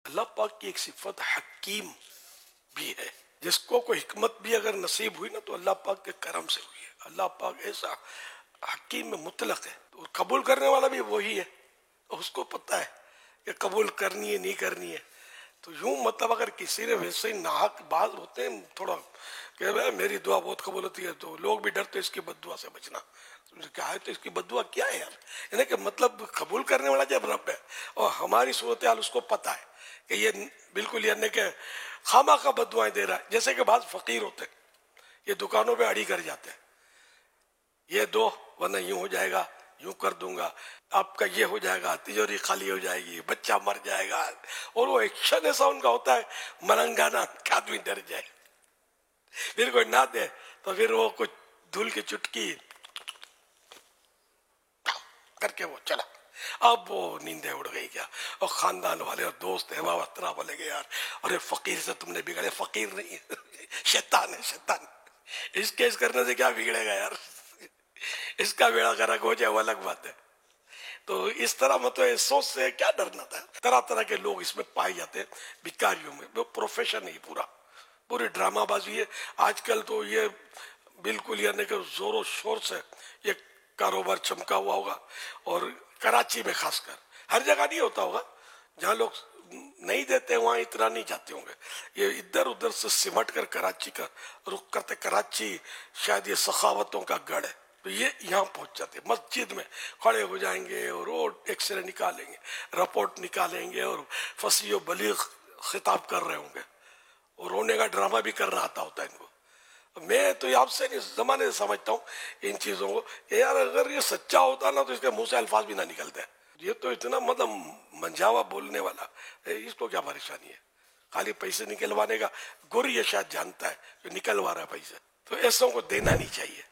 اللہ پاک کی ایک صفت حکیم بھی ہے، جس کو کوئی حکمت بھی اگر نصیب ہوئی نا تو اللہ پاک کے کرم سے ہوئی ہے۔ اللہ پاک ایسا حکیم میں مطلق ہے، اور قبول کرنے والا بھی وہی ہے، اس کو پتہ ہے کہ قبول کرنی ہے نہیں کرنی ہے۔ تو یوں مطلب اگر کسی نے ویسے ہی ناحق بعض ہوتے ہیں تھوڑا کہ میری دعا بہت قبول ہوتی ہے تو لوگ بھی ڈرتے اس کی بد دعا سے بچنا۔ کیا ہے تو اس کی بد دعا کیا ہے یار؟ یعنی کہ مطلب قبول کرنے والا جب رب ہے اور ہماری صورتحال اس کو پتہ ہے کہ یہ بالکل یعنی کہ خامہ کا بد دعائیں دے رہا ہے۔ جیسے کہ بعض فقیر ہوتے ہیں، یہ دکانوں پہ اڑی کر جاتے ہیں، یہ دو ورنہ یوں ہو جائے گا، یوں کر دوں گا، آپ کا یہ ہو جائے گا، تجوری خالی ہو جائے گی، بچہ مر جائے گا، اور وہ ایکشن ایسا ان کا ہوتا ہے ملنگانا کہ آدمی ڈر جائے۔ پھر کوئی نہ دے تو پھر وہ کچھ دھول کی چٹکی کر کے وہ چلا۔ اب وہ نیندیں اڑ گئی کیا، اور خاندان والے اور دوست احباب اطراف والے گئے یار ارے فقیر سے تم نے بگڑے، فقیر نہیں ہے شیطان ہے، شیطان اس کیس کرنے سے کیا بگڑے گا یار، اس کا بیڑا غرق ہو جائے وہ الگ بات ہے۔ تو اس طرح مطلب اس سوچ سے کیا ڈرنا تھا۔ طرح طرح کے لوگ اس میں پائے جاتے ہیں بیکاریوں میں، وہ پروفیشن ہی پوری ڈرامہ بازی ہے۔ آج کل تو یہ بالکل یعنی کہ زور و شور سے یہ کاروبار چمکا ہوا ہوگا، اور کراچی میں خاص کر، ہر جگہ نہیں ہوتا ہوگا، جہاں لوگ نہیں دیتے وہاں اتنا نہیں جاتے ہوں گے، یہ ادھر ادھر سے سمٹ کر کراچی کا رخ کرتے۔ کراچی شاید یہ سخاوتوں کا گڑھ ہے، تو یہ یہاں پہنچ جاتے ہیں، مسجد میں کھڑے ہو جائیں گے اور وہ ایکس رے نکالیں گے، رپورٹ نکالیں گے، اور فصیح و بلیغ خطاب کر رہے ہوں گے، اور رونے کا ڈرامہ بھی کرنا آتا ہوتا ہے ان کو۔ میں تو یہ آپ سے زمانے سے سمجھتا ہوں ان چیزوں کو کہ یار اگر یہ سچا ہوتا نا تو اس کے منہ سے الفاظ بھی نہ نکلتے۔ یہ تو اتنا مطلب منجھاوا بولنے والا، اس کو کیا پریشانی ہے، خالی پیسے نکلوانے کا گر یہ شاید جانتا ہے جو نکلوا رہا ہے پیسے، تو ایسوں کو دینا نہیں چاہیے۔